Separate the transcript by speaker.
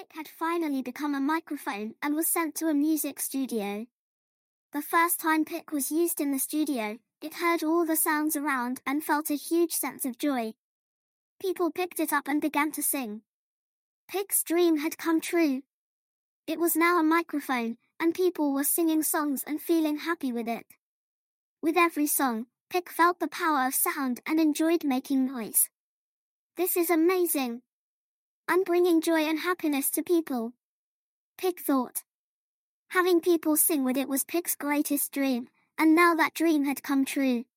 Speaker 1: Pick had finally become a microphone and was sent to a music studio. The first time Pick was used in the studio, it heard all the sounds around and felt a huge sense of joy. People picked it up and began to sing. Pick's dream had come true. It was now a microphone, and people were singing songs and feeling happy with it. With every song, Pick felt the power of sound and enjoyed making noise. This is amazing. I'm bringing joy and happiness to people, Pick thought. Having people sing with it was Pick's greatest dream, and now that dream had come true.